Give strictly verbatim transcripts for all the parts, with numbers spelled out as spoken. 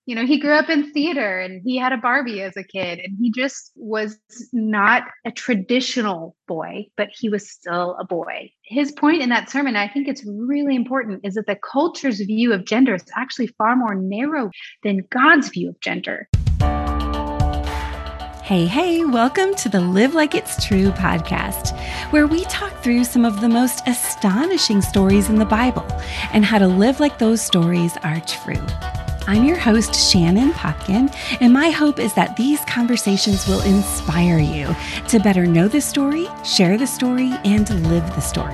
You know, he grew up in theater and he had a Barbie as a kid, and he just was not a traditional boy, but he was still a boy. His point in that sermon, I think it's really important, is that the culture's view of gender is actually far more narrow than God's view of gender. Hey, hey, welcome to the Live Like It's True podcast, where we talk through some of the most astonishing stories in the Bible and how to live like those stories are true. I'm your host, Shannon Popkin, and my hope is that these conversations will inspire you to better know the story, share the story, and live the story.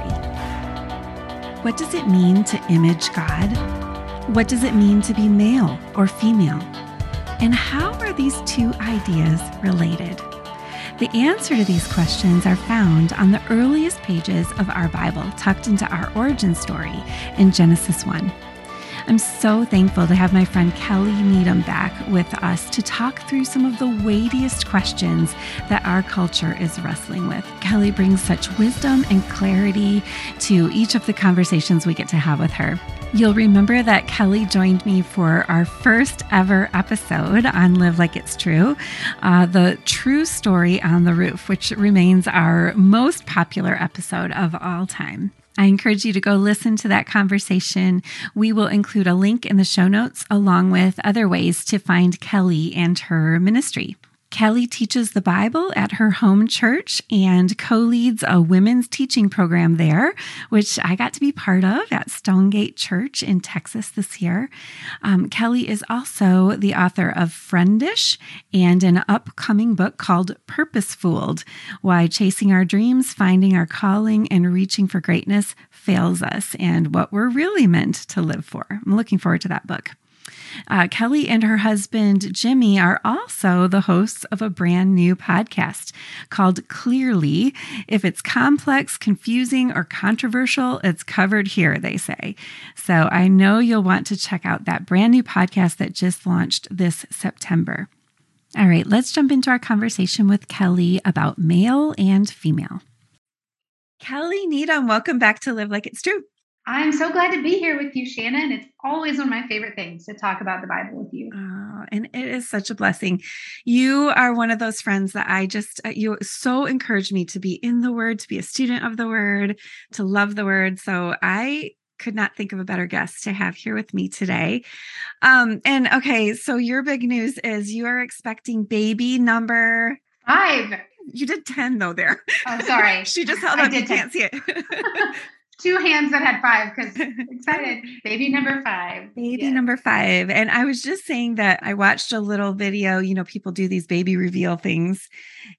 What does it mean to image God? What does it mean to be male or female? And how are these two ideas related? The answer to these questions are found on the earliest pages of our Bible, tucked into our origin story in Genesis one. I'm so thankful to have my friend Kelly Needham back with us to talk through some of the weightiest questions that our culture is wrestling with. Kelly brings such wisdom and clarity to each of the conversations we get to have with her. You'll remember that Kelly joined me for our first ever episode on Live Like It's True, uh, the True Story on the Roof, which remains our most popular episode of all time. I encourage you to go listen to that conversation. We will include a link in the show notes along with other ways to find Kelly and her ministry. Kelly teaches the Bible at her home church and co-leads a women's teaching program there, which I got to be part of at Stonegate Church in Texas this year. Um, Kelly is also the author of Friendish and an upcoming book called Purposefooled: Why Chasing Our Dreams, Finding Our Calling, and Reaching for Greatness Fails Us, and What We're Really Meant to Live For. I'm looking forward to that book. Uh, Kelly and her husband, Jimmy, are also the hosts of a brand new podcast called Clearly. If it's complex, confusing, or controversial, it's covered here, they say. So I know you'll want to check out that brand new podcast that just launched this September. All right, let's jump into our conversation with Kelly about male and female. Kelly Needham, welcome back to Live Like It's True. I'm so glad to be here with you, Shannon. It's always one of my favorite things to talk about the Bible with you. Oh, and it is such a blessing. You are one of those friends that I just, you so encouraged me to be in the Word, to be a student of the Word, to love the Word. So I could not think of a better guest to have here with me today. Um, and okay, so your big news is you are expecting baby number five. You did ten though there. Oh, sorry. She just held I up. You did ten. Can't see it. Two hands that had five because excited. Baby number five. Baby yes. number five. And I was just saying that I watched a little video, you know, people do these baby reveal things.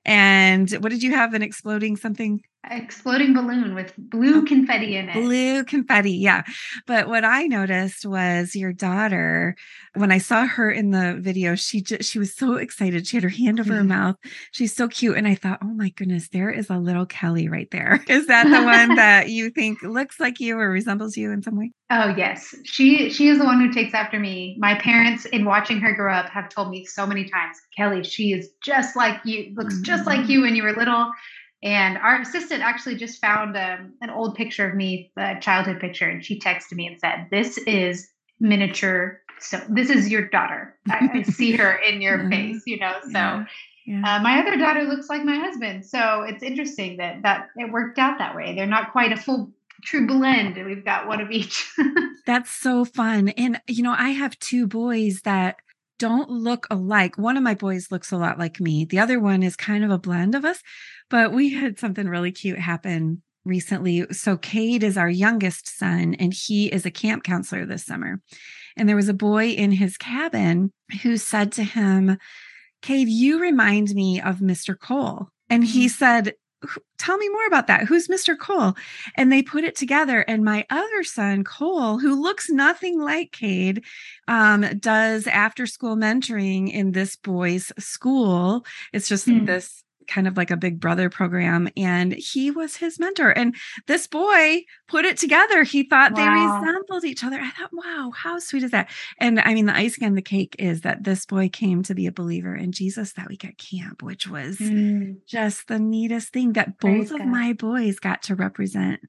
And what did you have? An exploding something? Exploding balloon with blue confetti in it. Blue confetti. Yeah. But what I noticed was your daughter, when I saw her in the video, she just, she was so excited. She had her hand over her mouth. She's so cute. And I thought, oh my goodness, there is a little Kelly right there. Is that the one that you think looks like you or resembles you in some way? Oh, yes. She, she is the one who takes after me. My parents, in watching her grow up, have told me so many times, Kelly, she is just like you, looks mm-hmm. just like you when you were little. And our assistant actually just found um, an old picture of me, a childhood picture, and she texted me and said, this is miniature. So this is your daughter. I, I see her in your yeah. face, you know? So yeah. Yeah. Uh, my other daughter looks like my husband. So it's interesting that, that it worked out that way. They're not quite a full true blend. We've got one of each. That's so fun. And, you know, I have two boys that don't look alike. One of my boys looks a lot like me. The other one is kind of a blend of us, but we had something really cute happen recently. So Cade is our youngest son, and he is a camp counselor this summer. And there was a boy in his cabin who said to him, Cade, you remind me of Mister Cole. And he said, tell me more about that. Who's Mister Cole? And they put it together. And my other son, Cole, who looks nothing like Cade, um, does after school mentoring in this boy's school. It's just mm. this kind of like a big brother program. And he was his mentor. And this boy put it together. He thought wow. they resembled each other. I thought, wow, how sweet is that? And I mean, the icing on the cake is that this boy came to be a believer in Jesus that week at camp, which was mm. just the neatest thing, that both Praise of God. My boys got to represent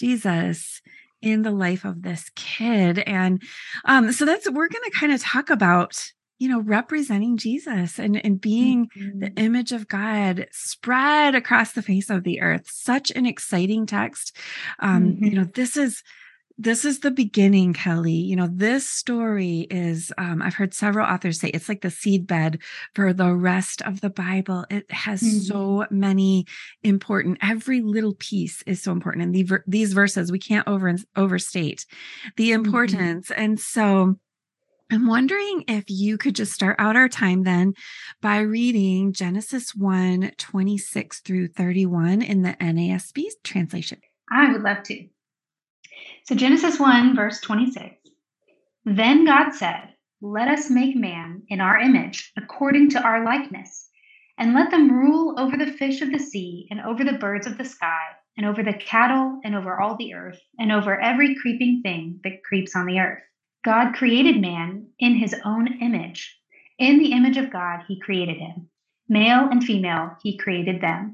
Jesus in the life of this kid. And um, so that's, we're going to kind of talk about you know, representing Jesus and, and being Mm-hmm. the image of God spread across the face of the earth. Such an exciting text. Um, Mm-hmm. you know, this is This is the beginning, Kelly. You know, this story is, um, I've heard several authors say it's like the seedbed for the rest of the Bible. It has Mm-hmm. so many important, every little piece is so important. And the, these verses, we can't over, overstate the importance. Mm-hmm. And so I'm wondering if you could just start out our time then by reading Genesis one, twenty-six through thirty-one in the N A S B translation. I would love to. So Genesis one, verse twenty-six. Then God said, "Let us make man in our image, according to our likeness, and let them rule over the fish of the sea, and over the birds of the sky, and over the cattle, and over all the earth, and over every creeping thing that creeps on the earth." God created man in his own image. In the image of God, he created him. Male and female, he created them.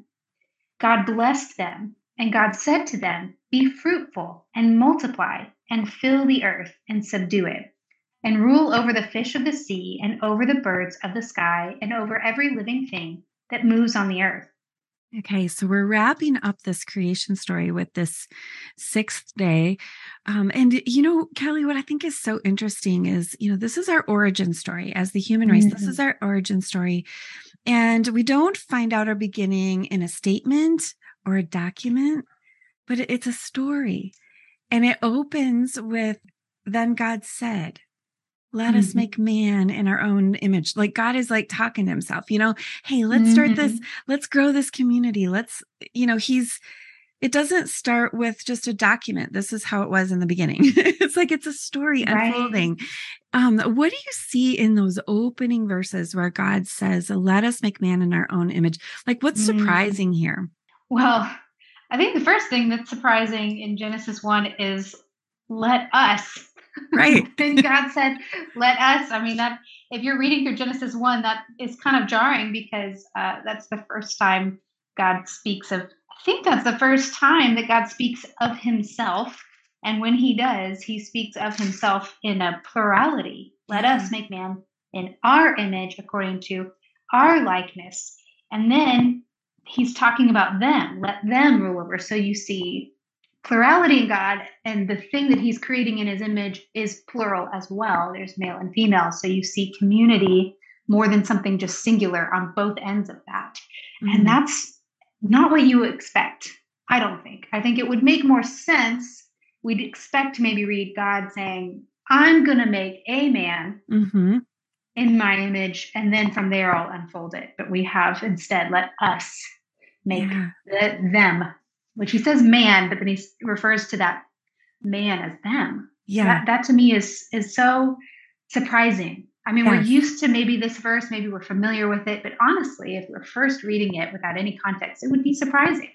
God blessed them, and God said to them, "Be fruitful and multiply, and fill the earth and subdue it, and rule over the fish of the sea, and over the birds of the sky, and over every living thing that moves on the earth." Okay, so we're wrapping up this creation story with this sixth day. Um, and, you know, Kelly, what I think is so interesting is, you know, this is our origin story as the human race. Mm-hmm. This is our origin story. And we don't find out our beginning in a statement or a document, but it's a story. And it opens with, "Then God said, let mm-hmm. us make man in our own image." Like God is like talking to himself, you know, hey, let's start mm-hmm. this, let's grow this community. Let's, you know, he's, it doesn't start with just a document. This is how it was in the beginning. It's like, it's a story right. unfolding. Um, what do you see in those opening verses where God says, "Let us make man in our own image"? Like what's mm-hmm. surprising here? Well, I think the first thing that's surprising in Genesis one is "let us." Right. And God said, "Let us." I mean, that if you're reading through Genesis one, that is kind of jarring because uh, that's the first time God speaks of, I think that's the first time that God speaks of himself. And when he does, he speaks of himself in a plurality. "Let yeah. us make man in our image according to our likeness." And then he's talking about them. Let them rule over. So you see plurality in God, and the thing that he's creating in his image is plural as well. There's male and female. So you see community more than something just singular on both ends of that. Mm-hmm. And that's not what you expect, I don't think. I think it would make more sense. We'd expect to maybe read God saying, "I'm going to make a man mm-hmm. in my image," and then from there I'll unfold it. But we have instead, "Let us make yeah. the, them," which he says man, but then he refers to that man as them. Yeah. So that, that to me is, is so surprising. I mean, yes. we're used to maybe this verse, maybe we're familiar with it, but honestly, if we're first reading it without any context, it would be surprising.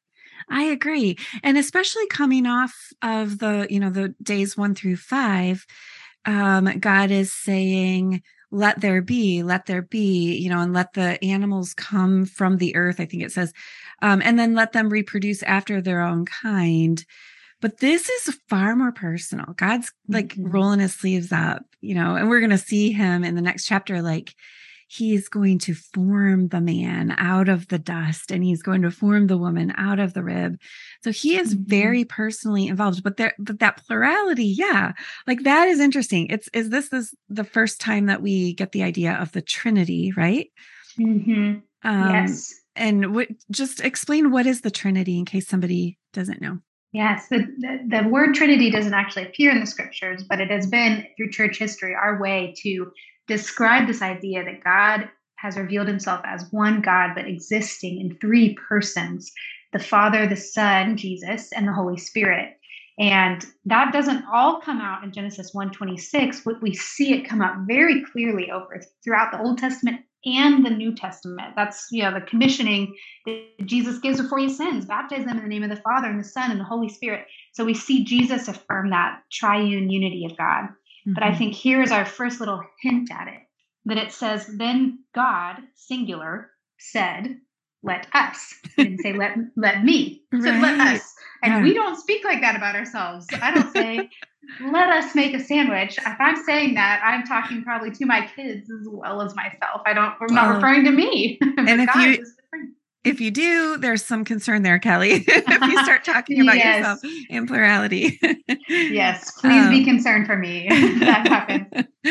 I agree. And especially coming off of the, you know, the days one through five, um, God is saying, "Let there be, let there be," you know, and let the animals come from the earth. I think it says, um, and then let them reproduce after their own kind. But this is far more personal. God's like mm-hmm. rolling his sleeves up, you know, and we're going to see him in the next chapter. Like he's going to form the man out of the dust, and he's going to form the woman out of the rib. So he is mm-hmm. very personally involved, but there, but that plurality, yeah, like that is interesting. It's, is this, this the first time that we get the idea of the Trinity, right? Mm-hmm. Um, yes. And what, just explain what is the Trinity in case somebody doesn't know. Yes, the, the, the word Trinity doesn't actually appear in the scriptures, but it has been through church history our way to describe this idea that God has revealed himself as one God, but existing in three persons: the Father, the Son, Jesus, and the Holy Spirit. And that doesn't all come out in Genesis one twenty-six, but we see it come out very clearly over throughout the Old Testament and the New Testament. That's, you know, the commissioning that Jesus gives before he sends. Baptize them in the name of the Father and the Son and the Holy Spirit. So we see Jesus affirm that triune unity of God. Mm-hmm. But I think here is our first little hint at it, that it says, "Then God," singular, "said, let us. He didn't say let let me. He said let Right. us. And Yeah. we don't speak like that about ourselves. I don't say let us make a sandwich. If I'm saying that, I'm talking probably to my kids as well as myself. I don't I'm not Well, referring to me. and if God you is different. if you do, there's some concern there, Kelly. If you start talking about Yes. yourself in plurality. Yes, please be Um, concerned for me if that happens.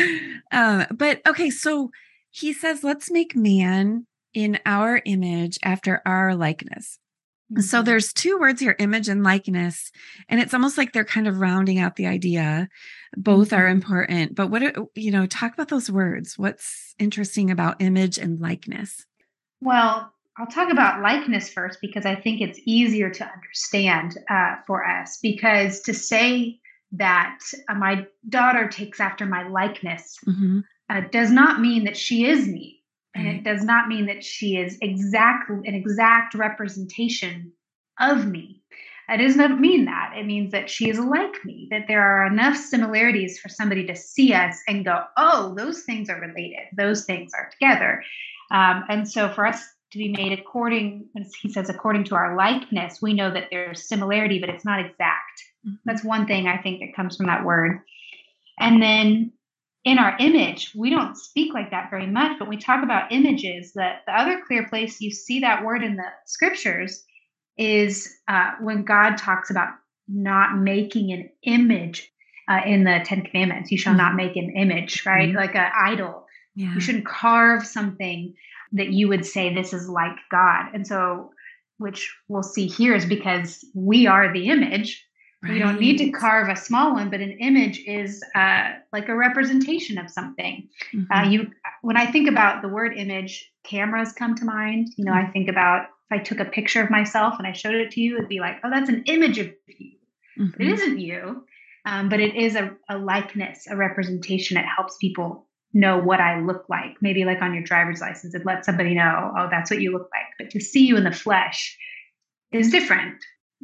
um, but okay, so he says, let's make man in our image after our likeness. So Mhm. there's two words here, image and likeness, and it's almost like they're kind of rounding out the idea. Both are Mhm. important, but what, are- you know, talk about those words. What's interesting about image and likeness? Well, I'll talk about likeness first because I think it's easier to understand uh, for us. Because to say that uh, my daughter takes after my likeness hmm uh, does not mean that she is me. And Right. it does not mean that she is exactly an exact representation of me. It does not mean that. It means that she is like me, that there are enough similarities for somebody to see us and go, oh, those things are related. Those things are together. Um, and so for us to be made according, as he says, according to our likeness, we know that there's similarity, but it's not exact. Mhm. That's one thing I think that comes from that word. And then in our image, we don't speak like that very much, but we talk about images. That the other clear place you see that word in the scriptures is uh, when God talks about not making an image uh, in the Ten Commandments. You shall not Mhm. make an image, right? Mhm. Like an idol. Yeah. You shouldn't carve something that you would say this is like God. And so, which we'll see here is because we are the image. We don't need to Right. carve a small one, but an image is uh, like a representation of something. Uh, Mhm. you, when I think about the word image, cameras come to mind. You know, I think about if I took a picture of myself and I showed it to you, it'd be like, oh, that's an image of you. But it Mhm. isn't you, um, but it is a, a likeness, a representation that helps people know what I look like. Maybe like on your driver's license, it lets somebody know, oh, that's what you look like. But to see you in the flesh is different.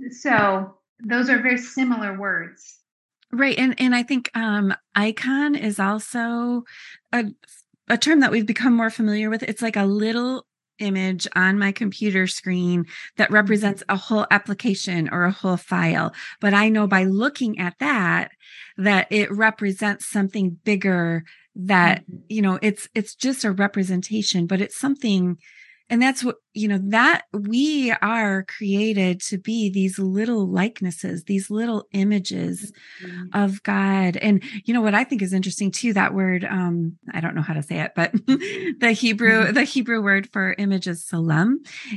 So those are very similar words. Right. And and I think um icon is also a a term that we've become more familiar with. It's like a little image on my computer screen that represents a whole application or a whole file. But I know by looking at that that it represents something bigger, that, Mhm. you know, it's it's just a representation, but it's something. And that's what, you know, that we are created to be these little likenesses, these little images Mhm. of God. And you know what I think is interesting too, that word, um, I don't know how to say it, but the Hebrew, the Hebrew word for image is salam,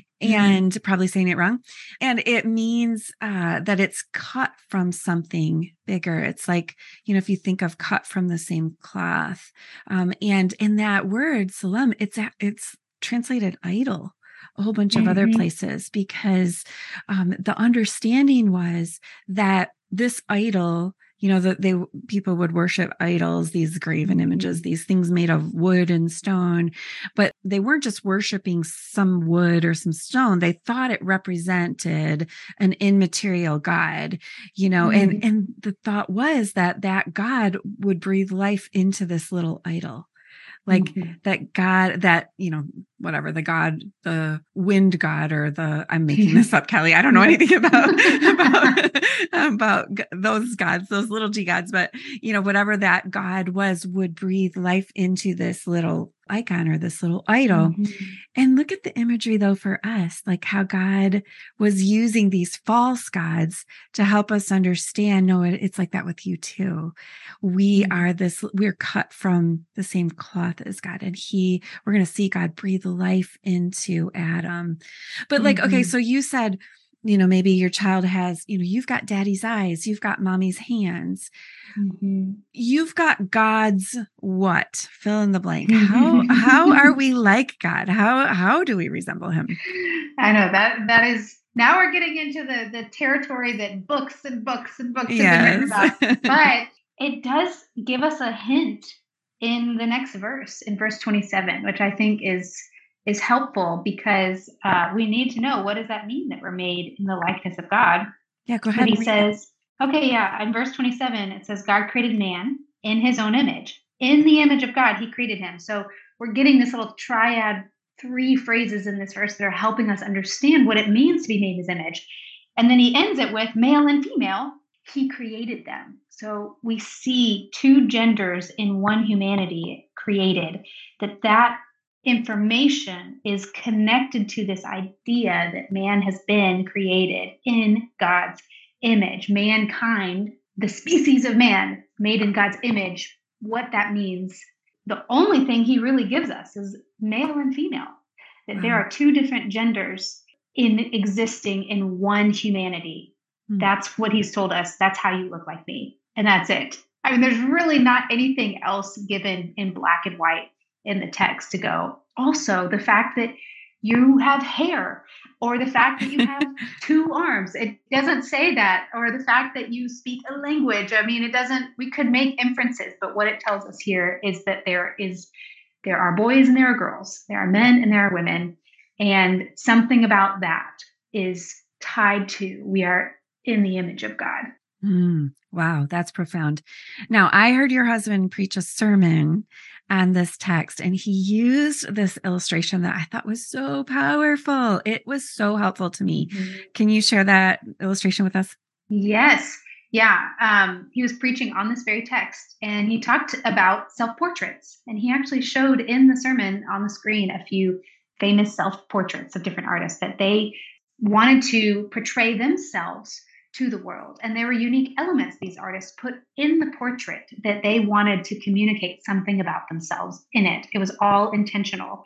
and probably saying it wrong. And it means uh, that it's cut from something bigger. It's like, you know, if you think of cut from the same cloth. Um, and in that word, salam, it's, it's translated idol a whole bunch of other Mhm. places, because um, the understanding was that this idol, you know, that they people would worship idols, these graven images, these things made of wood and stone, but they weren't just worshiping some wood or some stone. They thought it represented an immaterial God, you know, and Mhm. and the thought was that that God would breathe life into this little idol. Like Mhm. that God, that, you know, whatever, the God, the wind God, or the, I'm making this up, Kelly. I don't know Yeah. anything about, about, about those gods, those little G gods, but, you know, whatever that God was would breathe life into this little icon or this little idol. Mhm. And look at the imagery though for us, like how God was using these false gods to help us understand, no, it, it's like that with you too. We Mhm. are this, we're cut from the same cloth as God. And he, we're going to see God breathe life into Adam. But like, okay, Mhm. so you said, you know, maybe your child has, you know, you've got daddy's eyes, you've got mommy's hands. Mhm. You've got God's what? Fill in the blank. How how are we like God? How how do we resemble him? I know that that is now we're getting into the the territory that books and books and books have been written Yes. about. But it does give us a hint in the next verse, in verse twenty-seven, which I think is is helpful because uh, we need to know, what does that mean that we're made in the likeness of God? Yeah, go But ahead he and read that. says, okay, yeah, in verse twenty-seven, it says, God created man in his own image. In the image of God, he created him. So we're getting this little triad three phrases in this verse that are helping us understand what it means to be made in his image. And then he ends it with male and female, he created them. So we see two genders in one humanity created, that that information is connected to this idea that man has been created in God's image. Mankind, the species of man made in God's image, what that means. The only thing he really gives us is male and female, that wow. there are two different genders in existing in one humanity. Mm. That's what he's told us. That's how you look like me. And that's it. I mean, there's really not anything else given in black and white in the text to go. Also, the fact that you have hair, or the fact that you have two arms, it doesn't say that, or the fact that you speak a language. I mean, it doesn't, we could make inferences, but what it tells us here is that there is, there are boys and there are girls, there are men and there are women. And something about that is tied to, we are in the image of God. Mm, wow, that's profound. Now, I heard your husband preach a sermon on this text, and he used this illustration that I thought was so powerful. It was so helpful to me. Mm-hmm. Can you share that illustration with us? Yes. Yeah. Um, he was preaching on this very text, and he talked about self-portraits. And he actually showed in the sermon on the screen a few famous self-portraits of different artists that they wanted to portray themselves to the world. And there were unique elements these artists put in the portrait that they wanted to communicate something about themselves in it. It was all intentional.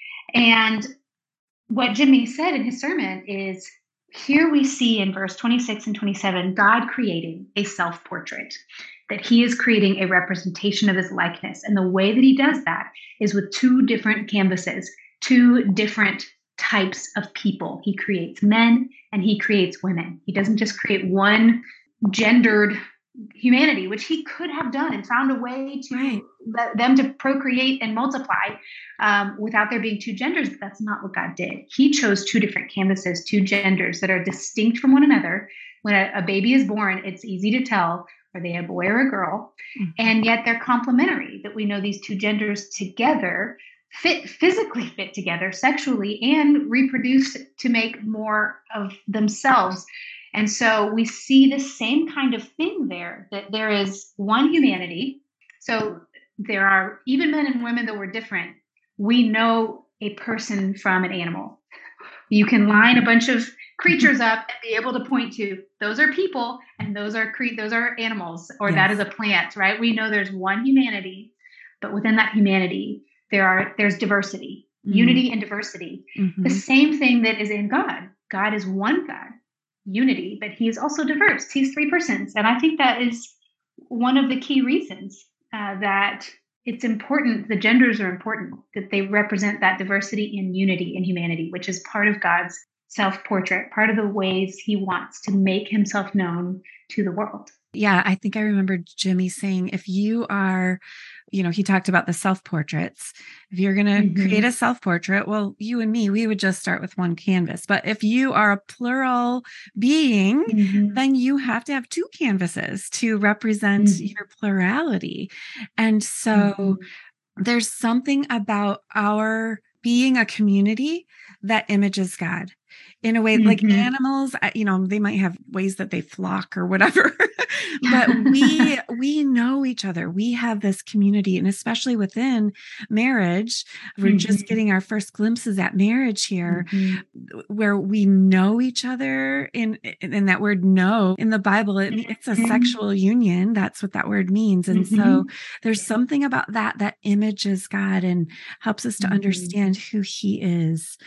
And what Jimmy said in his sermon is, here we see in verse twenty-six and twenty-seven, God creating a self-portrait, that he is creating a representation of his likeness. And the way that he does that is with two different canvases, two different types of people. He creates men and he creates women. He doesn't just create one gendered humanity, which he could have done and found a way to right. let them to procreate and multiply um, without there being two genders. But that's not what God did. He chose two different canvases, two genders that are distinct from one another. When a, a baby is born, it's easy to tell are they a boy or a girl, mm-hmm. and yet they're complementary, that we know these two genders together fit physically fit together sexually and reproduce to make more of themselves. And so we see the same kind of thing there, that there is one humanity. So there are even men and women that were different. We know a person from an animal. You can line a bunch of creatures up and be able to point to those are people and those are cre- those are animals, or yes. that is a plant, right? We know there's one humanity, but within that humanity, There are there's diversity, mm-hmm. unity and diversity. Mm-hmm. The same thing that is in God. God is one God, unity, but he is also diverse. He's three persons. And I think that is one of the key reasons uh, that it's important. The genders are important, that they represent that diversity and unity in humanity, which is part of God's self-portrait, part of the ways he wants to make himself known to the world. Yeah, I think I remember Jimmy saying, if you are, you know, he talked about the self-portraits. If you're going to mm-hmm. create a self-portrait, well, you and me, we would just start with one canvas. But if you are a plural being, mm-hmm. then you have to have two canvases to represent mm-hmm. your plurality. And so mm-hmm. there's something about our being a community that images God in a way, mm-hmm. like animals, you know, they might have ways that they flock or whatever, but we, we know each other. We have this community, and especially within marriage, we're mm-hmm. just getting our first glimpses at marriage here, mm-hmm. where we know each other. In, in that word know in the Bible, it, it's a mm-hmm. sexual union. That's what that word means. And mm-hmm. so there's something about that, that images God and helps us to mm-hmm. understand who he is.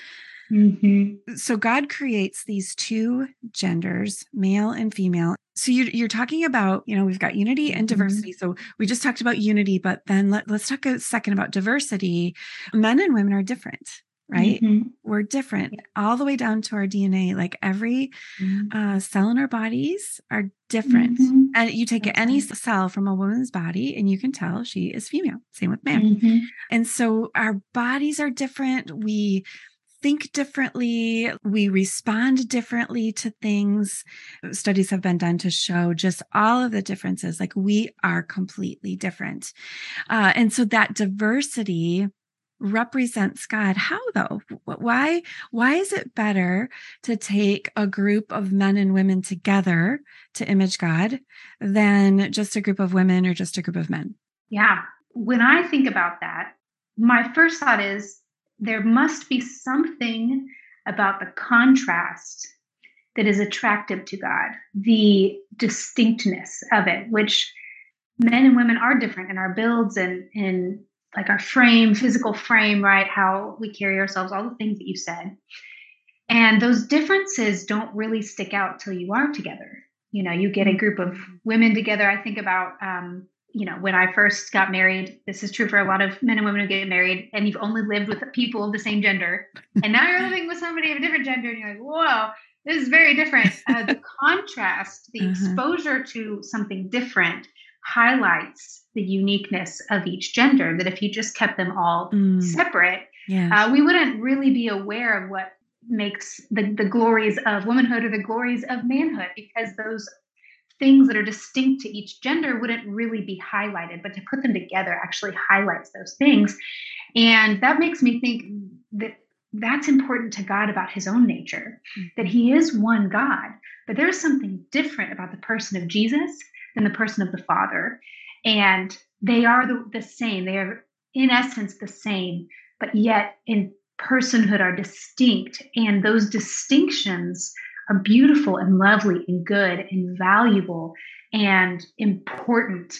Mm-hmm. So God creates these two genders, male and female. So you, you're talking about, you know, we've got unity and diversity. Mm-hmm. So we just talked about unity, but then let, let's talk a second about diversity. Men and women are different, right? Mm-hmm. We're different all the way down to our D N A. Like every mm-hmm. uh, cell in our bodies are different. Mm-hmm. And you take That's any right. cell from a woman's body and you can tell she is female. Same with man. Mm-hmm. And so our bodies are different. We think differently. We respond differently to things. Studies have been done to show just all of the differences. Like we are completely different. Uh, and so that diversity represents God. How though? Why, why is it better to take a group of men and women together to image God than just a group of women or just a group of men? Yeah. When I think about that, my first thought is there must be something about the contrast that is attractive to God, the distinctness of it, which men and women are different in our builds and in like our frame, physical frame, right? How we carry ourselves, all the things that you said. And those differences don't really stick out till you are together. You know, you get a group of women together. I think about, um, you know, when I first got married, this is true for a lot of men and women who get married, and you've only lived with people of the same gender. And now you're living with somebody of a different gender, and you're like, whoa, this is very different. Uh, the contrast, the uh-huh. exposure to something different highlights the uniqueness of each gender, that if you just kept them all mm. separate, yes. uh, we wouldn't really be aware of what makes the, the glories of womanhood or the glories of manhood, because those things that are distinct to each gender wouldn't really be highlighted, but to put them together actually highlights those things. And that makes me think that that's important to God about his own nature, mm-hmm. that he is one God, but there's something different about the person of Jesus than the person of the Father. And they are the, the same. They are in essence the same, but yet in personhood are distinct. And those distinctions are beautiful and lovely and good and valuable and important.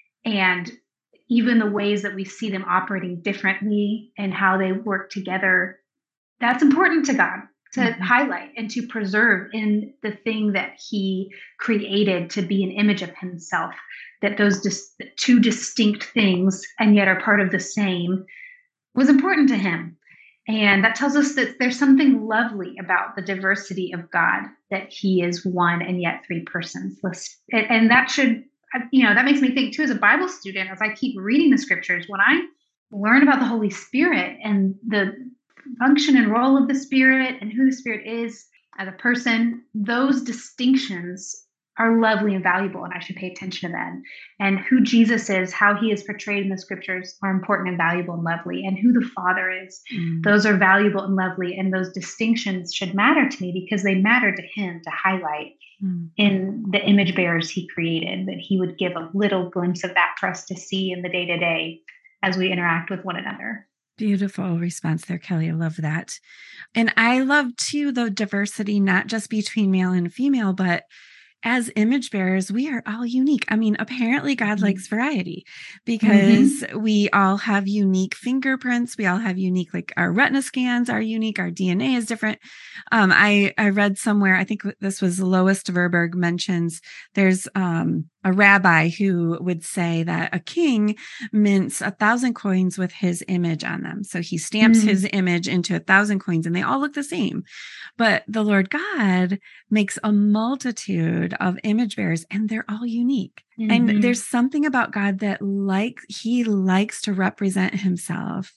And even the ways that we see them operating differently and how they work together, that's important to God to mm-hmm. highlight and to preserve in the thing that he created to be an image of himself, that those dis- two distinct things and yet are part of the same was important to him. And that tells us that there's something lovely about the diversity of God, that he is one and yet three persons. And that should, you know, that makes me think too, as a Bible student, as I keep reading the scriptures, when I learn about the Holy Spirit and the function and role of the Spirit and who the Spirit is as a person, those distinctions are lovely and valuable, and I should pay attention to them. And who Jesus is, how he is portrayed in the scriptures, are important and valuable and lovely. And who the Father is, mm. those are valuable and lovely. And those distinctions should matter to me because they matter to him to highlight mm. in the image bearers he created, that he would give a little glimpse of that for us to see in the day-to-day as we interact with one another. Beautiful response there, Kelly. I love that. And I love too, the diversity, not just between male and female, but as image bearers, we are all unique. I mean, apparently God mm-hmm. likes variety because mm-hmm. we all have unique fingerprints. We all have unique, like our retina scans are unique. Our D N A is different. Um, I, I read somewhere, I think this was Lois Verberg mentions there's um, a rabbi who would say that a king mints a thousand coins with his image on them. So he stamps mm-hmm. his image into a thousand coins and they all look the same. But the Lord God makes a multitude of image bearers and they're all unique. Mm-hmm. And there's something about God that like he likes to represent himself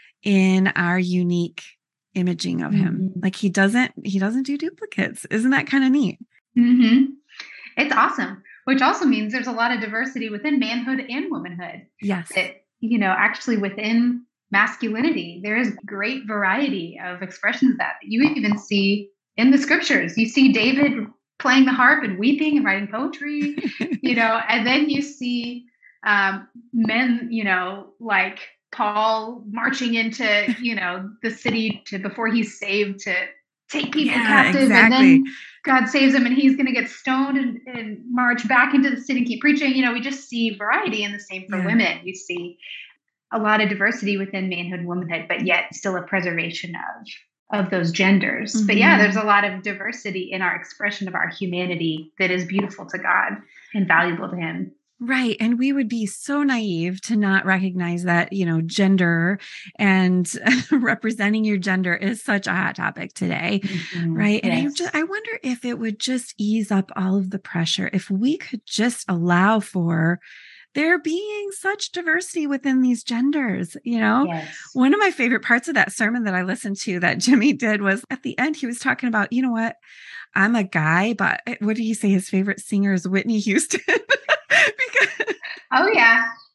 in our unique imaging of him. Mm-hmm. Like he doesn't, he doesn't do duplicates. Isn't that kind of neat? Mm-hmm. It's awesome. Which also means there's a lot of diversity within manhood and womanhood. Yes. It, you know, actually within masculinity, there is great variety of expressions of that, that you even see in the scriptures. You see David playing the harp and weeping and writing poetry, you know, and then you see um, men, you know, like Paul marching into, you know, the city to before he's saved to take people yeah, captive. Exactly. And then God saves him and he's going to get stoned and, and march back into the city and keep preaching. You know, we just see variety, and the same for yeah. women. You see a lot of diversity within manhood and womanhood, but yet still a preservation of, of those genders. Mm-hmm. But yeah, there's a lot of diversity in our expression of our humanity that is beautiful to God and valuable to him. Right. And we would be so naive to not recognize that, you know, gender and representing your gender is such a hot topic today. Mm-hmm. Right. And yes. I just, I wonder if it would just ease up all of the pressure if we could just allow for there being such diversity within these genders. You know, yes. One of my favorite parts of that sermon that I listened to that Jimmy did was at the end, he was talking about, you know what, I'm a guy, but what did he say? His favorite singer is Whitney Houston. Because, oh yeah.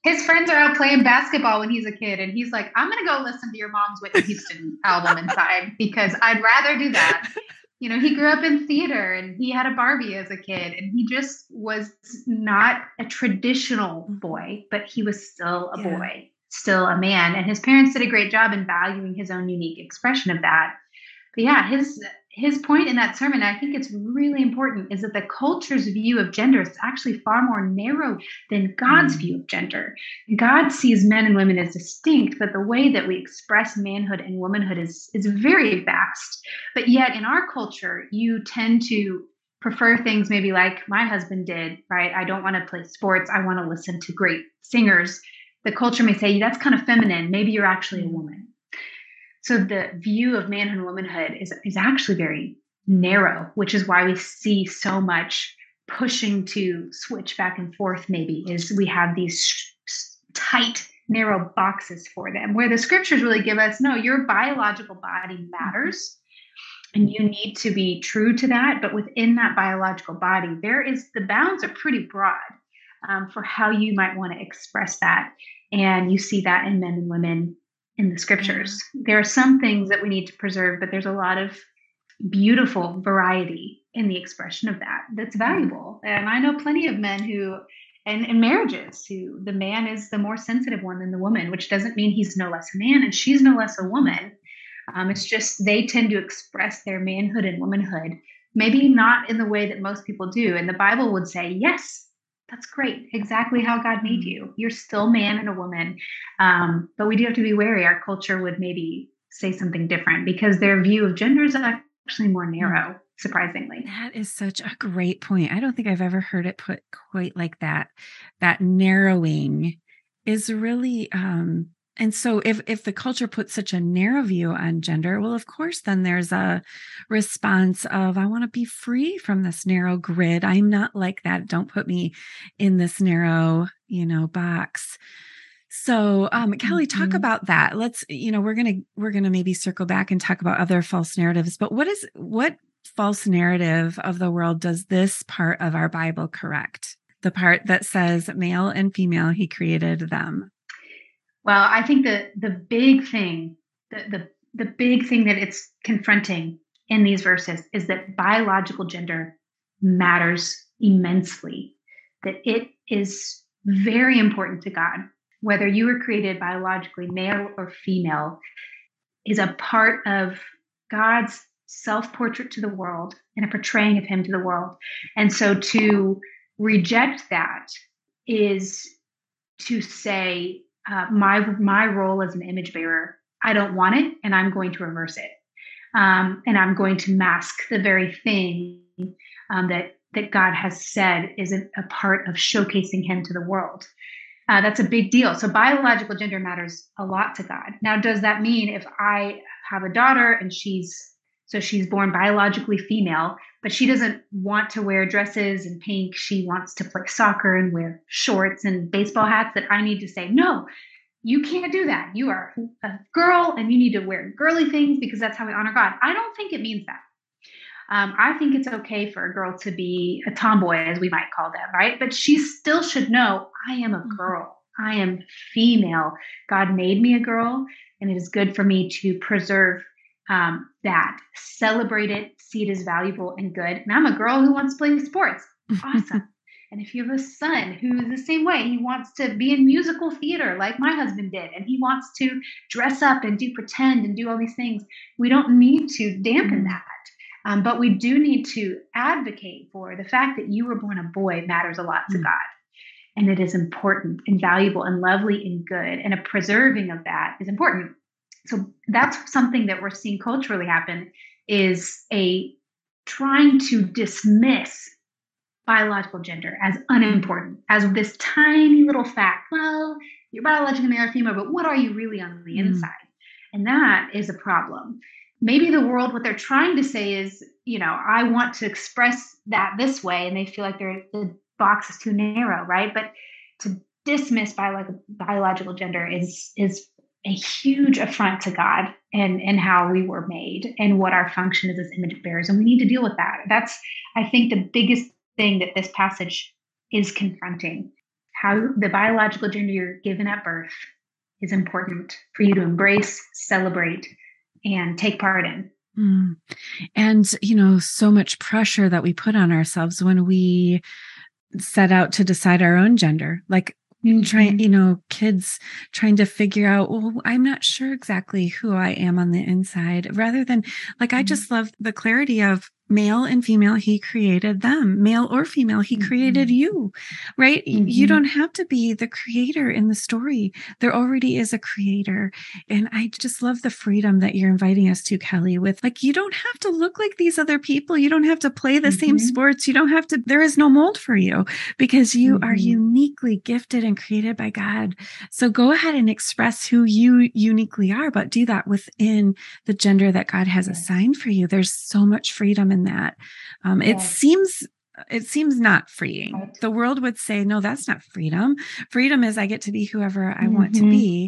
His friends are out playing basketball when he's a kid, and he's like, I'm going to go listen to your mom's Whitney Houston album inside because I'd rather do that. You know, he grew up in theater and he had a Barbie as a kid, and he just was not a traditional boy, but he was still a yeah. boy, still a man. And his parents did a great job in valuing his own unique expression of that. But yeah, his his point in that sermon, I think it's really important, is that the culture's view of gender is actually far more narrow than God's mm. view of gender. God sees men and women as distinct, but the way that we express manhood and womanhood is, is very vast. But yet in our culture, you tend to prefer things maybe like my husband did, right? I don't want to play sports. I want to listen to great singers. The culture may say, that's kind of feminine. Maybe you're actually a woman. So the view of manhood and womanhood is, is actually very narrow, which is why we see so much pushing to switch back and forth, maybe, is we have these sh- tight, narrow boxes for them, where the scriptures really give us, no, your biological body matters, and you need to be true to that. But within that biological body, there is, the bounds are pretty broad um, for how you might want to express that. And you see that in men and women in the scriptures. There are some things that we need to preserve, but there's a lot of beautiful variety in the expression of that that's valuable. And I know plenty of men who, and in marriages, who the man is the more sensitive one than the woman, which doesn't mean he's no less a man and she's no less a woman. Um, it's just they tend to express their manhood and womanhood, maybe not in the way that most people do. And the Bible would say, yes, that's great. Exactly how God made you. You're still man and a woman. Um, but we do have to be wary. Our culture would maybe say something different because their view of gender is actually more narrow, surprisingly. That is such a great point. I don't think I've ever heard it put quite like that. That narrowing is really, um, and so if, if the culture puts such a narrow view on gender, well, of course, then there's a response of, I want to be free from this narrow grid. I'm not like that. Don't put me in this narrow, you know, box. So, um, Kelly, talk mm-hmm. about that. Let's, you know, we're going to, we're going to maybe circle back and talk about other false narratives, but what is, what false narrative of the world does this part of our Bible correct? The part that says male and female, he created them. Well, I think the the big thing, the, the the big thing that it's confronting in these verses is that biological gender matters immensely, that it is very important to God. Whether you were created biologically male or female is a part of God's self-portrait to the world and a portraying of him to the world. And so to reject that is to say, Uh, my my role as an image bearer, I don't want it, and I'm going to reverse it, um, and I'm going to mask the very thing um, that that God has said is a, a part of showcasing Him to the world. Uh, that's a big deal. So biological gender matters a lot to God. Now, does that mean if I have a daughter and she's so she's born biologically female, but she doesn't want to wear dresses and pink. She wants to play soccer and wear shorts and baseball hats, that I need to say, no, you can't do that. You are a girl and you need to wear girly things because that's how we honor God. I don't think it means that. Um, I think it's okay for a girl to be a tomboy, as we might call them, right? But she still should know, I am a girl. I am female. God made me a girl, and it is good for me to preserve um, that, celebrate it, see it as valuable and good. And I'm a girl who wants to play sports. Awesome. And if you have a son who is the same way, he wants to be in musical theater like my husband did, and he wants to dress up and do pretend and do all these things, we don't need to dampen that. Um, but we do need to advocate for the fact that you were born a boy matters a lot to mm. God. And it is important and valuable and lovely and good. And a preserving of that is important. So that's something that we're seeing culturally happen, is a trying to dismiss biological gender as unimportant, as this tiny little fact. Well, you're biologically male or female, but what are you really on the mm. inside? And that is a problem. Maybe the world, what they're trying to say is, you know, I want to express that this way, and they feel like they're, the box is too narrow, right? But to dismiss biological biological gender is is a huge affront to God and, and how we were made and what our function is as image bearers. And we need to deal with that. That's, I think, the biggest thing that this passage is confronting. how the biological gender you're given at birth is important for you to embrace, celebrate, and take part in. Mm. And, you know, so much pressure that we put on ourselves when we set out to decide our own gender, like mm-hmm. trying, you know, kids trying to figure out, well, I'm not sure exactly who I am on the inside, rather than like, mm-hmm. I just love the clarity of male and female. He created them, male or female. He mm-hmm. created you, right? Mm-hmm. You don't have to be the creator in the story. There already is a creator. And I just love the freedom that you're inviting us to, Kelly, with like, you don't have to look like these other people. You don't have to play the mm-hmm. same sports. You don't have to, there is no mold for you because you mm-hmm. are uniquely gifted and created by God. So go ahead and express who you uniquely are, but do that within the gender that God has assigned for you. There's so much freedom in that. Um, yes. It seems it seems not freeing. Right. The world would say, no, that's not freedom. Freedom is I get to be whoever I mm-hmm. want to be.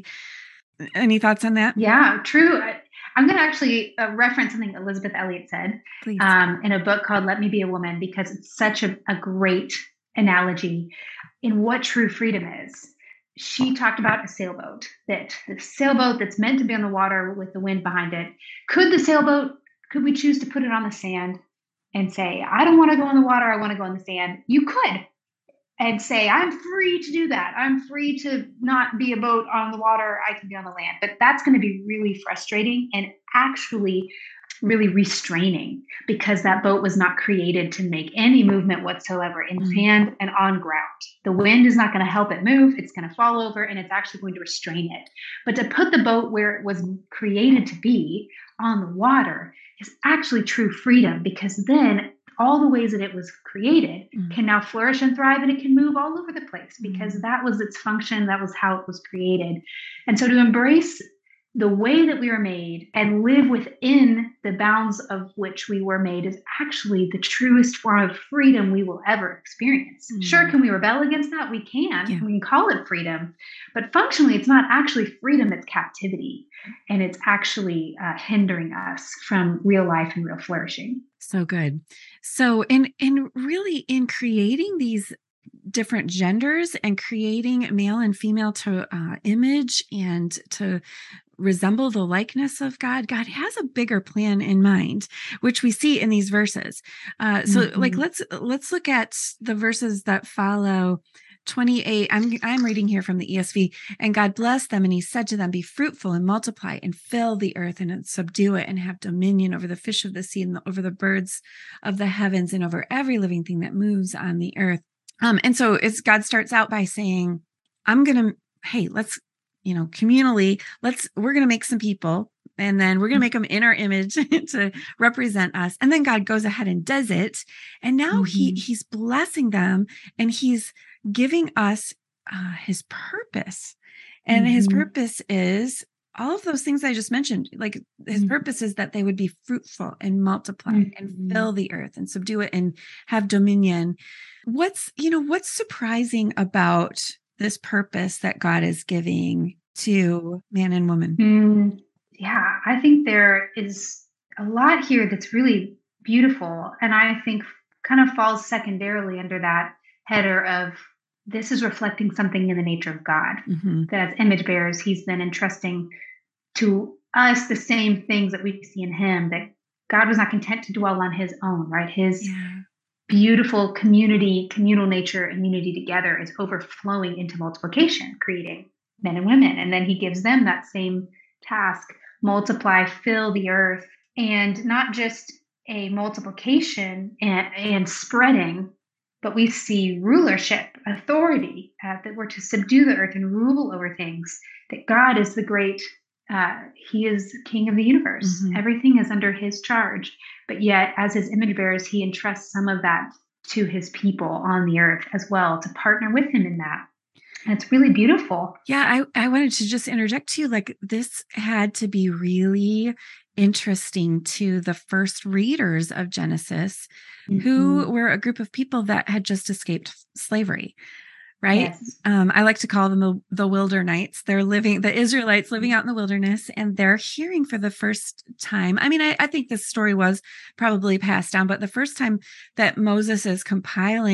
Any thoughts on that? Yeah, true. I, I'm going to actually uh, reference something Elizabeth Elliot said um, in a book called Let Me Be a Woman, because it's such a, a great analogy in what true freedom is. She talked about a sailboat, that the sailboat that's meant to be on the water with the wind behind it. Could the sailboat Could we choose to put it on the sand and say, I don't want to go in the water, I want to go in the sand? You could. And say, I'm free to do that. I'm free to not be a boat on the water. I can be on the land. But that's going to be really frustrating and actually really restraining, because that boat was not created to make any movement whatsoever in mm-hmm. sand and on ground. The wind is not going to help it move. It's going to fall over, and it's actually going to restrain it. But to put the boat where it was created to be, on the water, is actually true freedom, because then all the ways that it was created mm. can now flourish and thrive, and it can move all over the place, because mm. that was its function. That was how it was created. And so to embrace the way that we were made and live within the bounds of which we were made is actually the truest form of freedom we will ever experience. Mm. Sure, can we rebel against that? We can. Yeah. We can call it freedom. But functionally, it's not actually freedom, it's captivity. And it's actually uh, hindering us from real life and real flourishing. So good. So in, in really in creating these different genders and creating male and female to uh, image and to resemble the likeness of God, God has a bigger plan in mind, which we see in these verses. Uh, so mm-hmm. like, let's, let's look at the verses that follow twenty-eight. I'm, I'm reading here from the E S V. And God blessed them, and he said to them, be fruitful and multiply and fill the earth and subdue it and have dominion over the fish of the sea and over the birds of the heavens and over every living thing that moves on the earth. Um, and so it's God starts out by saying, I'm going to, hey, let's, you know, communally, let's, we're going to make some people, and then we're going to make them in our image to represent us. And then God goes ahead and does it. And now mm-hmm. he, he's blessing them, and he's giving us uh, his purpose. And mm-hmm. his purpose is all of those things I just mentioned. Like his mm-hmm. purpose is that they would be fruitful and multiply mm-hmm. and fill the earth and subdue it and have dominion. What's, you know, what's surprising about this purpose that God is giving to man and woman? Mm, yeah, I think there is a lot here that's really beautiful. And I think kind of falls secondarily under that header of this is reflecting something in the nature of God, mm-hmm. that as image bearers, he's then entrusting to us the same things that we see in him, that God was not content to dwell on his own, right? His yeah. beautiful community, communal nature and unity together is overflowing into multiplication, creating men and women. And then he gives them that same task, multiply, fill the earth, and not just a multiplication and, and spreading, but we see rulership, authority, uh, that we're to subdue the earth and rule over things, that God is the great, uh, he is king of the universe. Mm-hmm. Everything is under his charge. But yet, as his image bearers, he entrusts some of that to his people on the earth as well, to partner with him in that. And it's really beautiful. Yeah, I, I wanted to just interject too, like this had to be really interesting to the first readers of Genesis, mm-hmm. who were a group of people that had just escaped slavery, right? Yes. Um, I like to call them the, the Wildernights's. They're living, the Israelites living out in the wilderness, and they're hearing for the first time. I mean, I, I think this story was probably passed down, but the first time that Moses is compiling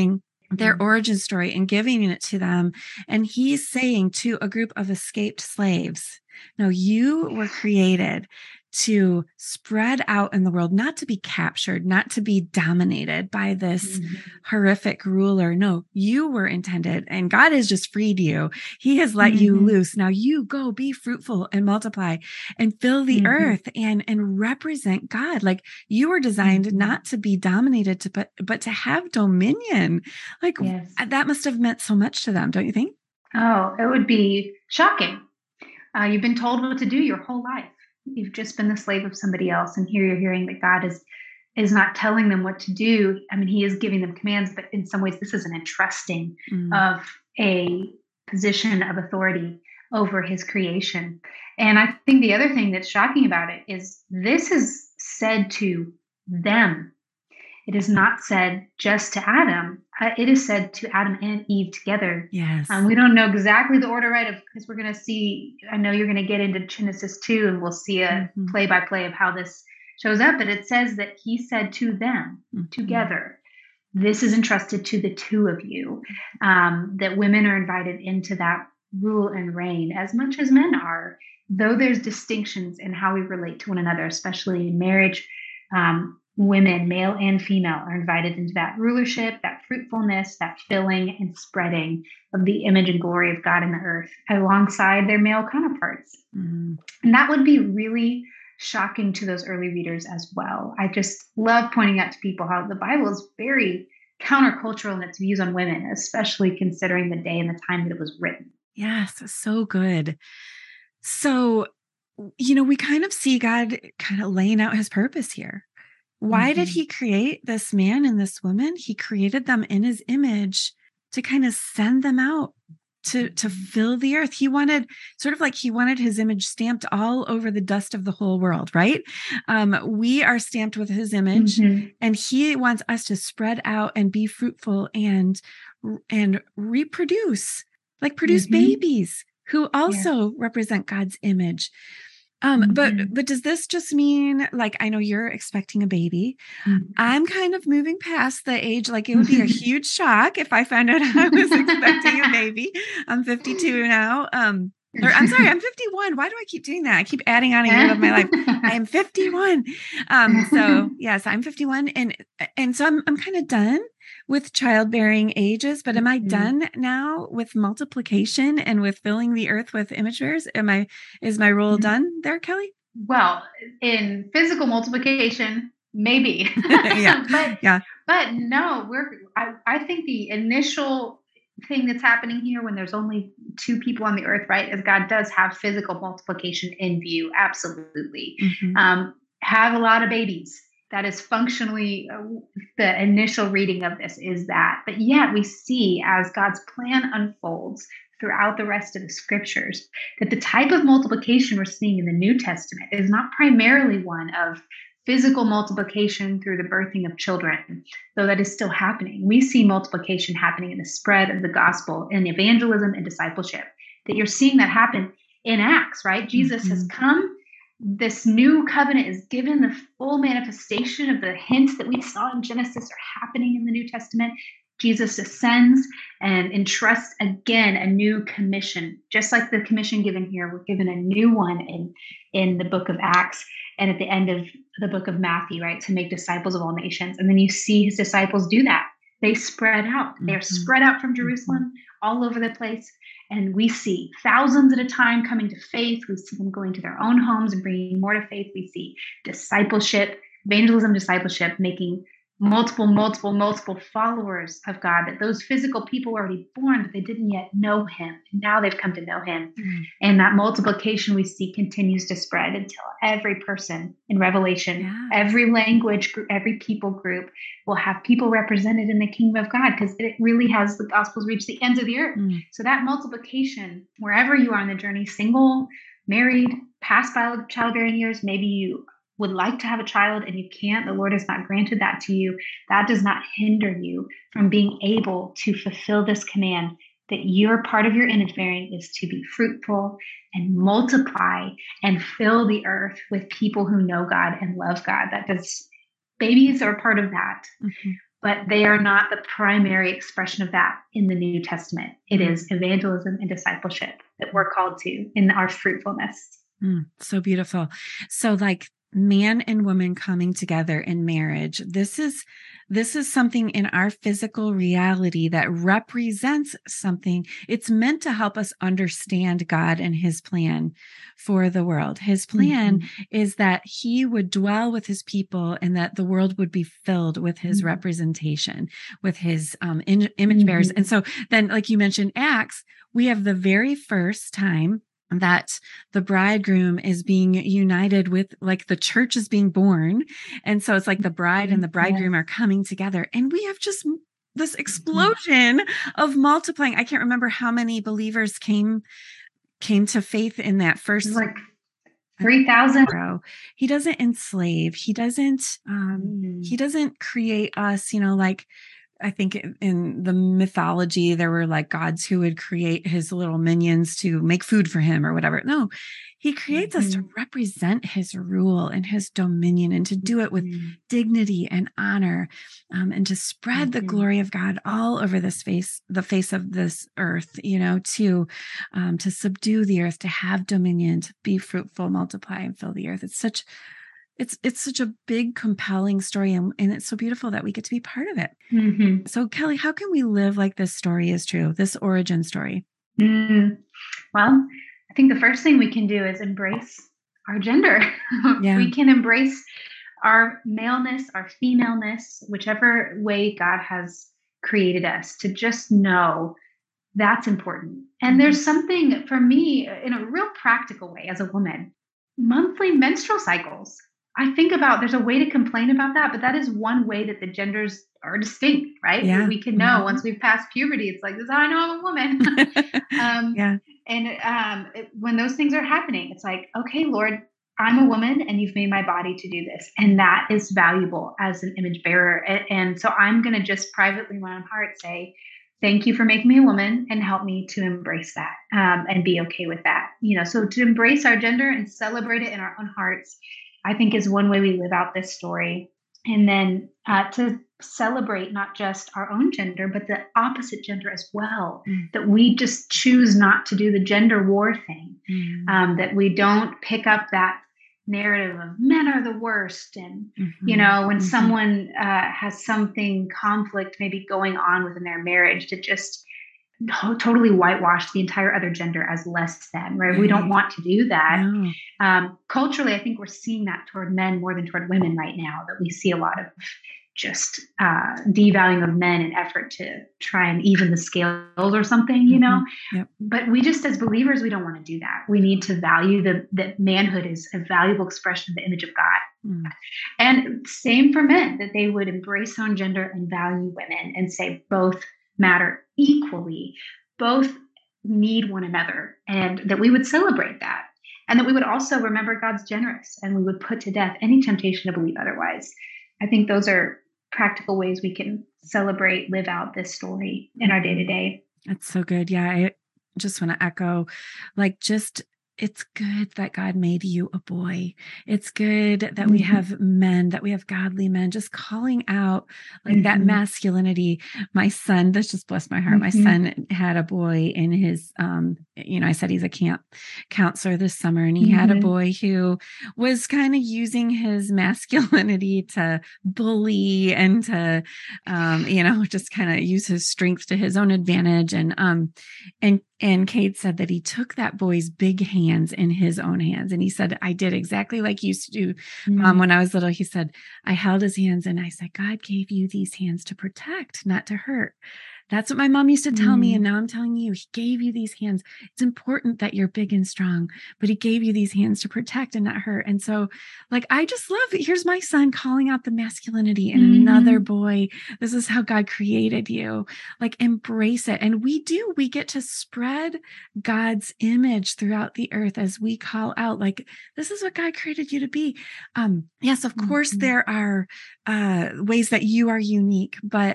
their Mm-hmm. origin story and giving it to them. And he's saying to a group of escaped slaves, no, you were created to spread out in the world, not to be captured, not to be dominated by this Mm-hmm. horrific ruler. No, you were intended, and God has just freed you. He has let Mm-hmm. you loose. Now you go be fruitful and multiply and fill the Mm-hmm. earth and, and represent God. Like you were designed Mm-hmm. not to be dominated, to, but, but to have dominion. Like Yes. that must have meant so much to them, don't you think? Oh, it would be shocking. Uh, you've been told what to do your whole life. You've just been the slave of somebody else, and here you're hearing that God is is not telling them what to do. I mean, He is giving them commands, but in some ways, this is an entrusting Mm. of a position of authority over His creation. And I think the other thing that's shocking about it is this is said to them. It is not said just to Adam. Uh, it is said to Adam and Eve together. Yes. Um, we don't know exactly the order, right? Because we're going to see, I know you're going to get into Genesis two, and we'll see a Mhm. play by play of how this shows up. But it says that He said to them Mhm. together, this is entrusted to the two of you, um, that women are invited into that rule and reign as much as men are, though there's distinctions in how we relate to one another, especially in marriage. Um, women, male and female, are invited into that rulership, that fruitfulness, that filling and spreading of the image and glory of God in the earth alongside their male counterparts. Mhm. And that would be really shocking to those early readers as well. I just love pointing out to people how the Bible is very countercultural in its views on women, especially considering the day and the time that it was written. Yes, so good. So, you know, we kind of see God kind of laying out His purpose here. Why did Mhm. He create this man and this woman? He created them in His image to kind of send them out to, to fill the earth. He wanted sort of like He wanted His image stamped all over the dust of the whole world, right? Um, we are stamped with His image, Mhm. and He wants us to spread out and be fruitful and, and reproduce, like produce Mhm. babies who also Yes. represent God's image. Um, but Mhm. but does this just mean, like, I know you're expecting a baby. Mhm. I'm kind of moving past the age, like it would be a huge shock if I found out I was expecting a baby. I'm fifty-two now. Um, or I'm sorry, I'm fifty-one. Why do I keep doing that? I keep adding on a year of my life. I am fifty-one. Um, so yes, I'm fifty-one, and and so I'm I'm kind of done with childbearing ages, but am I Mhm. done now with multiplication and with filling the earth with image bearers? Am I, is my role done there, Kelly? Well, in physical multiplication, maybe. Yeah. but Yeah. but no, we're I, I think the initial thing that's happening here when there's only two people on the earth, right, is God does have physical multiplication in view. Absolutely. Mhm. Um, have a lot of babies. That is functionally uh, the initial reading of this is that. But yet we see as God's plan unfolds throughout the rest of the scriptures that the type of multiplication we're seeing in the New Testament is not primarily one of physical multiplication through the birthing of children, though that is still happening. We see multiplication happening in the spread of the gospel and evangelism and discipleship, that you're seeing that happen in Acts, right? Jesus has Mhm. come. This new covenant is given. The full manifestation of the hints that we saw in Genesis are happening in the New Testament. Jesus ascends and entrusts again a new commission, just like the commission given here. We're given a new one in, in the book of Acts and at the end of the book of Matthew, right? To make disciples of all nations. And then you see His disciples do that. They spread out. They're Mhm. spread out from Jerusalem all over the place. And we see thousands at a time coming to faith. We see them going to their own homes and bringing more to faith. We see discipleship, evangelism, discipleship, making multiple, multiple, multiple followers of God, that those physical people were already born, but they didn't yet know Him. Now they've come to know Him. Mm. And that multiplication we see continues to spread until every person in Revelation, Yeah. every language group, every people group will have people represented in the kingdom of God, because it really has, the gospel's reached the ends of the earth. Mm. So that multiplication, wherever you are on the journey, single, married, past childbearing years, maybe you would like to have a child and you can't, the Lord has not granted that to you, that does not hinder you from being able to fulfill this command that your part of your image bearing is to be fruitful and multiply and fill the earth with people who know God and love God. That does, babies are part of that. Mhm. but they are not the primary expression of that in the New Testament. It is evangelism and discipleship that we're called to in our fruitfulness. Mm, so beautiful. So like man and woman coming together in marriage, this is this is something in our physical reality that represents something. It's meant to help us understand God and his plan for the world. His plan mm-hmm. is that he would dwell with his people and that the world would be filled with his mm-hmm. representation, with his um, in, image mm-hmm. bearers. And so then, like you mentioned, Acts, we have the very first time that the bridegroom is being united with, like the church is being born. And so it's like the bride and the bridegroom yes. are coming together. And we have just this explosion mm-hmm. of multiplying. I can't remember how many believers came, came to faith in that first. Like three thousand. He doesn't enslave. He doesn't, um, mm-hmm. he doesn't create us, you know, like, I think in the mythology, there were like gods who would create his little minions to make food for him or whatever. No, he creates mm-hmm. us to represent his rule and his dominion and to do it with mm-hmm. dignity and honor um, and to spread mm-hmm. the glory of God all over this face, the face of this earth, you know, to, um, to subdue the earth, to have dominion, to be fruitful, multiply and fill the earth. It's such It's it's such a big, compelling story, and, and it's so beautiful that we get to be part of it. Mm-hmm. So, Kelly, how can we live like this story is true, this origin story? Mm. Well, I think the first thing we can do is embrace our gender. Yeah. We can embrace our maleness, our femaleness, whichever way God has created us, to just know that's important. And there's something for me in a real practical way as a woman, monthly menstrual cycles. I think about, there's a way to complain about that, but that is one way that the genders are distinct, right? Yeah. We can know mm-hmm. once we've passed puberty, it's like, this is how I know I'm a woman. um, yeah. And um, it, when those things are happening, it's like, okay, Lord, I'm a woman and you've made my body to do this. And that is valuable as an image bearer. And, and so I'm going to just privately in my own heart say, thank you for making me a woman and help me to embrace that um, and be okay with that. You know, so to embrace our gender and celebrate it in our own hearts, I think is one way we live out this story. And then uh, to celebrate not just our own gender, but the opposite gender as well, mm. that we just choose not to do the gender war thing, mm. um, that we don't pick up that narrative of men are the worst. And, mm-hmm. you know, when mm-hmm. someone uh, has something conflict maybe going on within their marriage, to just totally whitewash the entire other gender as less than, right? right. We don't want to do that. No. Um, culturally, I think we're seeing that toward men more than toward women right now, that we see a lot of just uh, devaluing of men in effort to try and even the scales or something, you know? Mm-hmm. Yep. But we just, as believers, we don't want to do that. We need to value the, that manhood is a valuable expression of the image of God. Mm. And same for men, that they would embrace their own gender and value women and say both matter equally, both need one another, and that we would celebrate that. And that we would also remember God's generous and we would put to death any temptation to believe otherwise. I think those are practical ways we can celebrate, live out this story in our day to day. That's so good. Yeah. I just want to echo, like, just it's good that God made you a boy. It's good that mm-hmm. we have men, that we have godly men, just calling out like mm-hmm. that masculinity. My son, this just blessed my heart. Mm-hmm. My son had a boy in his, um, you know, I said he's a camp counselor this summer, and he mm-hmm. had a boy who was kind of using his masculinity to bully and to, um, you know, just kind of use his strength to his own advantage. And, um, and, And Kate said that he took that boy's big hands in his own hands. And he said, I did exactly like you used to do, mm-hmm. Mom, when I was little. He said, I held his hands and I said, God gave you these hands to protect, not to hurt. That's what my mom used to tell mm. me. And now I'm telling you, he gave you these hands. It's important that you're big and strong, but he gave you these hands to protect and not hurt. And so like, I just love it. Here's my son calling out the masculinity in mm. another boy. This is how God created you. Like, embrace it. And we do, we get to spread God's image throughout the earth as we call out, like, this is what God created you to be. Um, yes, of mm-hmm. course, there are uh, ways that you are unique, but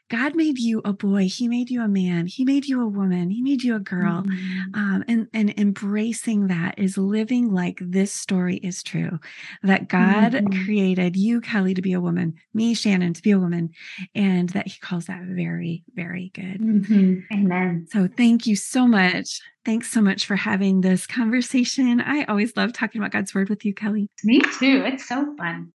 God made you a boy. He made you a man. He made you a woman. He made you a girl. Mm-hmm. Um, and, and embracing that is living like this story is true, that God Mm-hmm. created you, Kelly, to be a woman, me, Shannon, to be a woman, and that he calls that very, very good. Mm-hmm. Amen. So thank you so much. Thanks so much for having this conversation. I always love talking about God's word with you, Kelly. Me too. It's so fun.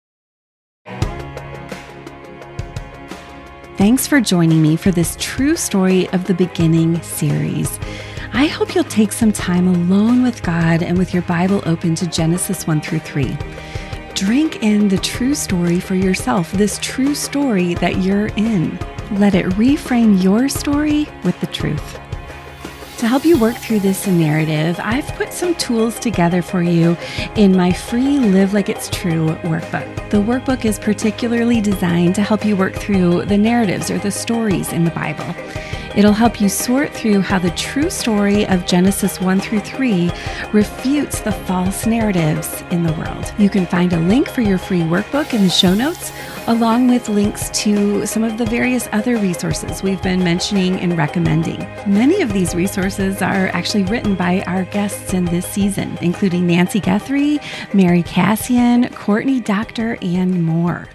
Thanks for joining me for this True Story of the Beginning series. I hope you'll take some time alone with God and with your Bible open to Genesis one through three. Drink in the true story for yourself, this true story that you're in. Let it reframe your story with the truth. To help you work through this narrative, I've put some tools together for you in my free Live Like It's True workbook. The workbook is particularly designed to help you work through the narratives or the stories in the Bible. It'll help you sort through how the true story of Genesis one through three refutes the false narratives in the world. You can find a link for your free workbook in the show notes, along with links to some of the various other resources we've been mentioning and recommending. Many of these resources are actually written by our guests in this season, including Nancy Guthrie, Mary Cassian, Courtney Doctor, and more.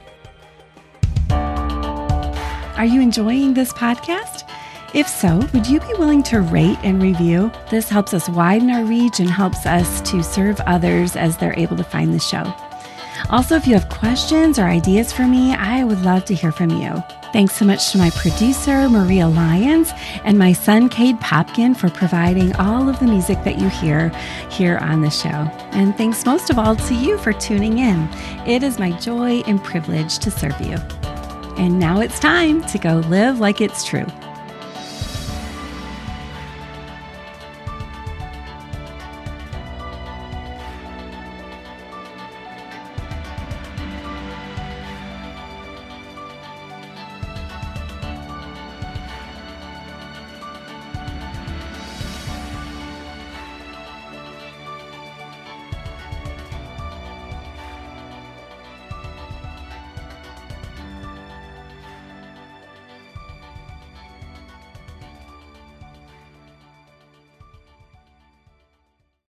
Are you enjoying this podcast? If so, would you be willing to rate and review? This helps us widen our reach and helps us to serve others as they're able to find the show. Also, if you have questions or ideas for me, I would love to hear from you. Thanks so much to my producer, Maria Lyons, and my son, Cade Popkin, for providing all of the music that you hear here on the show. And thanks most of all to you for tuning in. It is my joy and privilege to serve you. And now it's time to go live like it's true.